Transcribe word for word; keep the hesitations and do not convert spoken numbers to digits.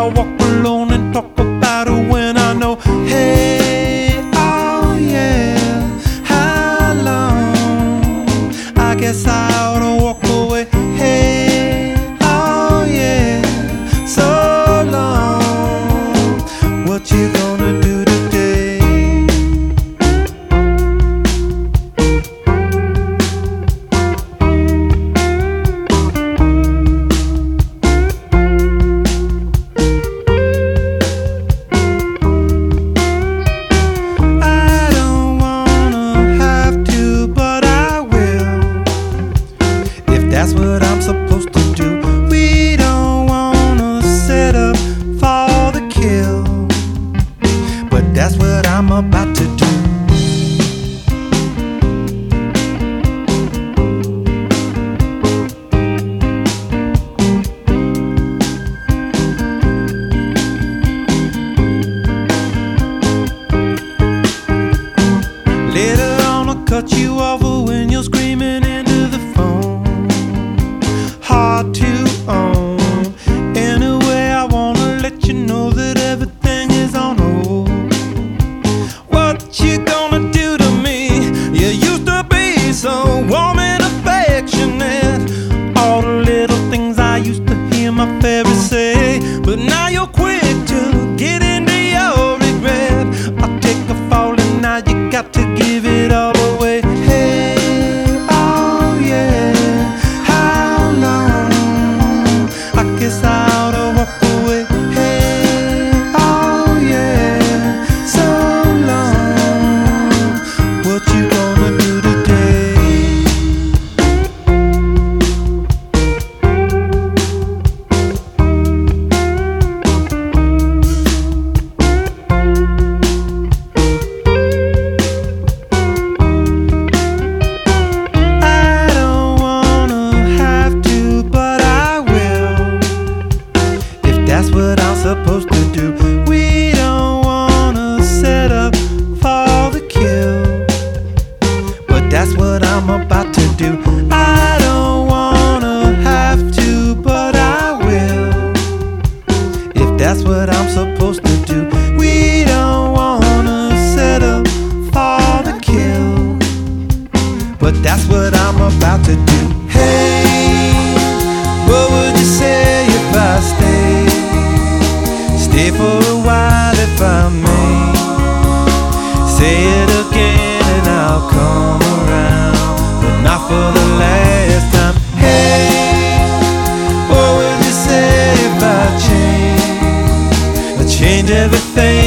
I walk alone and talk about her when I know, hey, oh yeah, how long? I guess I ought to walk away. Hey, oh yeah, so long. What you gonna do today? I don't wanna have to, but I will, if that's what I'm supposed to do. We don't wanna set up for the kill, but that's what I'm about to do. Later on I'll cut you off when you're screaming into the phone. Hard to own. Anyway, I wanna let you know that everything is on hold. What you gonna do to me? You used to be so warm and affectionate. All the little things I used to hear my parents say, but now you're quick to get into your regret. I take a fall and now you got to give it all away. Hey, oh yeah, how long? I guess I ought to walk away. Hey, oh yeah, so long. What you gonna do today? I don't wanna have to, but I will, if that's what I'm supposed to do. We don't wanna set up for the kill, but that's what I'm about to do. I don't wanna have to, but I will, if that's what I'm supposed to do. We don't wanna set up for the kill, but that's what I'm about to do. Hey, what would you say if I stay? Stay for a while if I may. Say it again and I'll come around, but not for the last time. Hey, what would you say if I change? I change everything